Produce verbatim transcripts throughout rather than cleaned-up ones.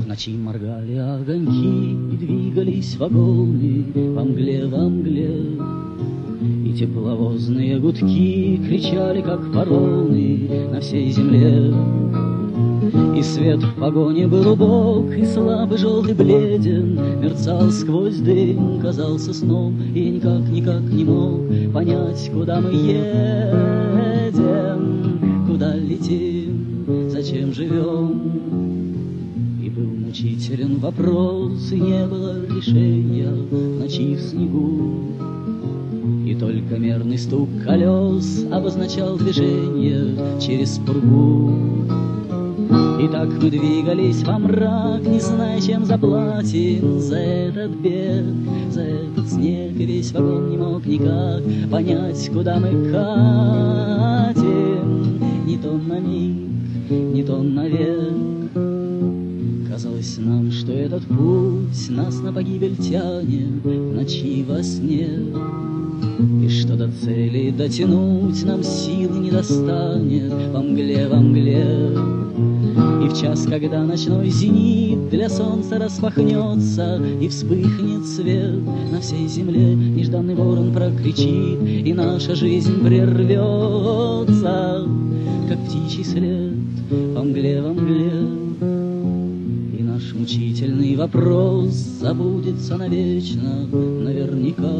ночи моргали огоньки, и двигались вагоны во мгле, во мгле. И тепловозные гудки кричали, как вороны на всей земле. И свет в вагоне был убог, и слабый желтый бледен, мерцал сквозь дым, казался сном, и я никак, никак не мог понять, куда мы едем, куда летим, зачем живем. И был мучителен вопрос, и не было решения в ночи в снегу. И только мерный стук колес обозначал движение через пургу. И так мы двигались во мрак, не зная, чем заплатим за этот бег, за этот снег. И весь вагон не мог никак понять, куда мы катим. Не то на миг, не то навек. Казалось нам, что этот путь нас на погибель тянет в ночи во сне. И что до цели дотянуть нам силы не достанет во мгле, во мгле. И в час, когда ночной зенит для солнца распахнется и вспыхнет свет на всей земле, нежданный ворон прокричит, и наша жизнь прервется, как птичий след во мгле, во мгле. И наш мучительный вопрос забудется навечно, наверняка.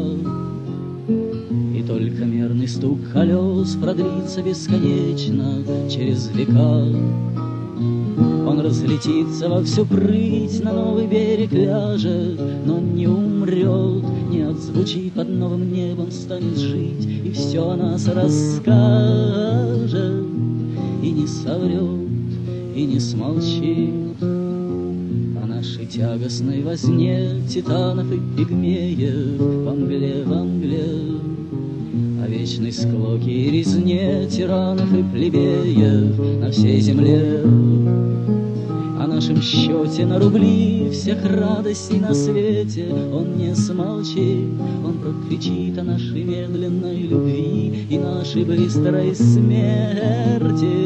И только мерный стук колес продлится бесконечно через века. Он разлетится во всю прыть, на новый берег ляжет, но не умрет, не отзвучит, под новым небом станет жить, и все о нас расскажет, и не соврет, и не смолчит. О нашей тягостной возне титанов и пигмеев во мгле, во мгле. О вечной склоке и резне тиранов и плебеев на всей земле. О нашем счете на рубли всех радостей на свете он не смолчит, он прокричит о нашей медленной любви и нашей быстрой смерти.